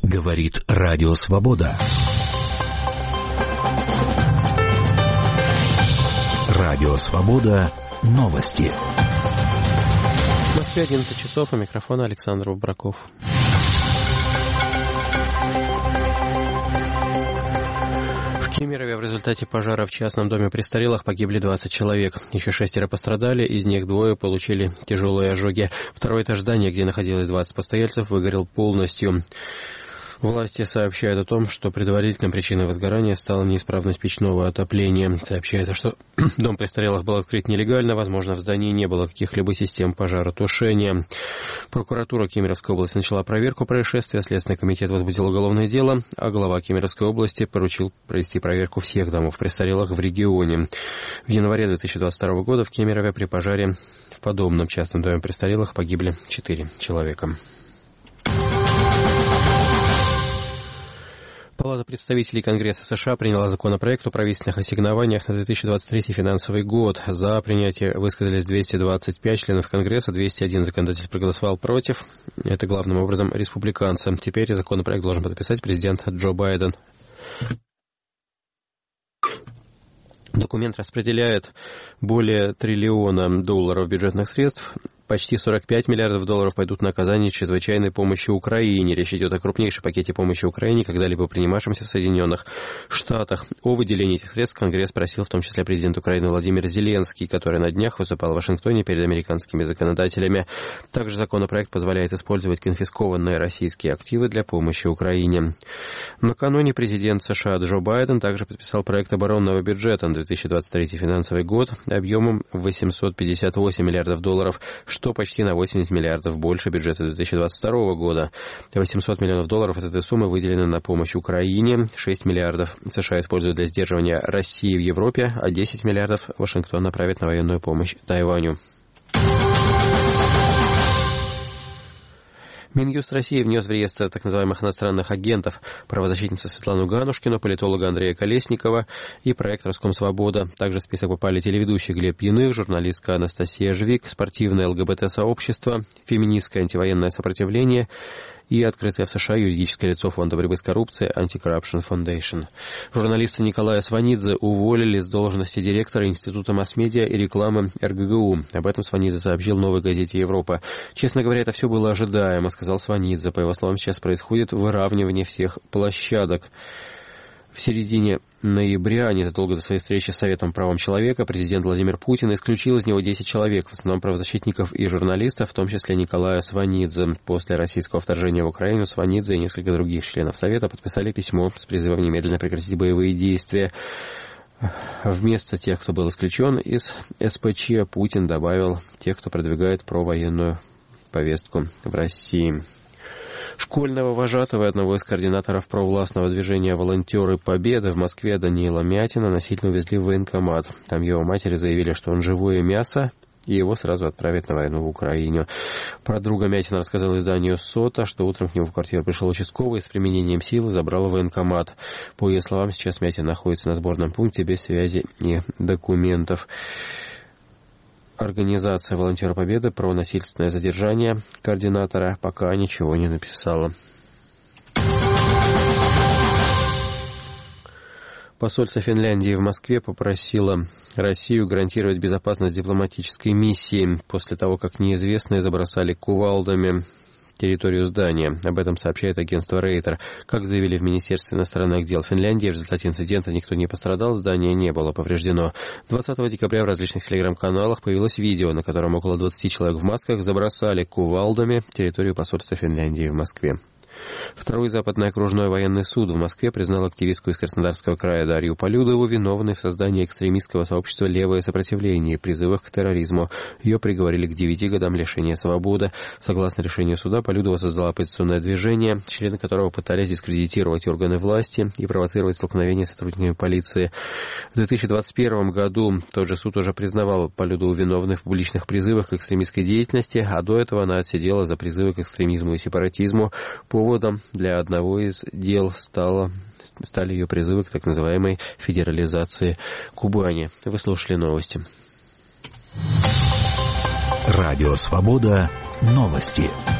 Говорит Радио Свобода. Радио Свобода. Новости. В Москве 11 часов, у микрофона Александр Бобраков. В Кемерове в результате пожара в частном доме престарелых погибли 20 человек. Еще 6 пострадали, из них 2 получили тяжелые ожоги. Второй этаж здания, где находилось 20 постояльцев, выгорел полностью. Власти сообщают о том, что предварительной причиной возгорания стала неисправность печного отопления. Сообщается, что дом престарелых был открыт нелегально, возможно, в здании не было каких-либо систем пожаротушения. Прокуратура Кемеровской области начала проверку происшествия, Следственный комитет возбудил уголовное дело, а глава Кемеровской области поручил провести проверку всех домов престарелых в регионе. В январе 2022 года в Кемерове при пожаре в подобном частном доме престарелых погибли 4 человека. Палата представителей Конгресса США приняла законопроект о правительственных ассигнованиях на 2023 финансовый год. За принятие высказались 225 членов Конгресса, 201 законодатель проголосовал против. Это главным образом республиканцы. Теперь законопроект должен подписать президент Джо Байден. Документ распределяет более $1 триллиона бюджетных средств. Почти $45 миллиардов пойдут на оказание чрезвычайной помощи Украине. Речь идет о крупнейшем пакете помощи Украине, когда-либо принимавшемся в Соединенных Штатах. О выделении этих средств Конгресс просил в том числе президент Украины Владимир Зеленский, который на днях выступал в Вашингтоне перед американскими законодателями. Также законопроект позволяет использовать конфискованные российские активы для помощи Украине. Накануне президент США Джо Байден также подписал проект оборонного бюджета на 2023 финансовый год объемом $858 миллиардов, что почти на 80 миллиардов больше бюджета 2022 года. $800 миллионов из этой суммы выделены на помощь Украине, 6 миллиардов США используют для сдерживания России в Европе, а 10 миллиардов Вашингтон направит на военную помощь Тайваню. Минюст России внес в реестр так называемых иностранных агентов правозащитницу Светлану Ганушкину, политолога Андрея Колесникова и проект «Роскомсвобода». Также в список попали телеведущий Глеб Яных, журналистка Анастасия Жвик, спортивное ЛГБТ-сообщество, феминистское антивоенное сопротивление и открытое в США юридическое лицо Фонда борьбы с коррупцией Anti-Corruption Foundation. Журналиста Николая Сванидзе уволили с должности директора Института масс-медиа и рекламы РГГУ. Об этом Сванидзе сообщил в «Новой газете Европа». «Честно говоря, это все было ожидаемо», — сказал Сванидзе. По его словам, сейчас происходит выравнивание всех площадок. В середине ноября, незадолго до своей встречи с Советом по правам человека, президент Владимир Путин исключил из него 10 человек, в основном правозащитников и журналистов, в том числе Николая Сванидзе. После российского вторжения в Украину Сванидзе и несколько других членов Совета подписали письмо с призывом немедленно прекратить боевые действия. Вместо тех, кто был исключен из СПЧ, Путин добавил тех, кто продвигает провоенную повестку в России. Школьного вожатого и одного из координаторов провластного движения «Волонтеры Победы» в Москве Даниила Мятина насильно увезли в военкомат. Там его матери заявили, что он живое мясо, и его сразу отправят на войну в Украину. Подруга Мятина рассказала изданию «Сота», что утром к нему в квартиру пришел участковый и с применением силы забрал военкомат. По ее словам, сейчас Мятин находится на сборном пункте без связи и документов. Организация «Волонтеры Победы» про насильственное задержание координатора пока ничего не написала. Посольство Финляндии в Москве попросило Россию гарантировать безопасность дипломатической миссии после того, как неизвестные забросали кувалдами территорию здания. Об этом сообщает агентство Рейтер. Как заявили в Министерстве иностранных дел Финляндии, в результате инцидента никто не пострадал, здание не было повреждено. 20 декабря в различных телеграм-каналах появилось видео, на котором около 20 человек в масках забросали кувалдами территорию посольства Финляндии в Москве. Второй западный окружной военный суд в Москве признал активистку из Краснодарского края Дарью Полюдову виновной в создании экстремистского сообщества «Левое сопротивление» и призывах к терроризму. Ее приговорили к 9 годам лишения свободы. Согласно решению суда, Полюдова создала оппозиционное движение, члены которого пытались дискредитировать органы власти и провоцировать столкновения с сотрудниками полиции. В 2021 году тот же суд уже признавал Полюдову виновной в публичных призывах к экстремистской деятельности, а до этого она отсидела за призывы к экстремизму и сепаратизму. Поводом для одного из дел стали ее призывы к так называемой федерализации Кубани. Вы слушали новости. Радио «Свобода». Новости.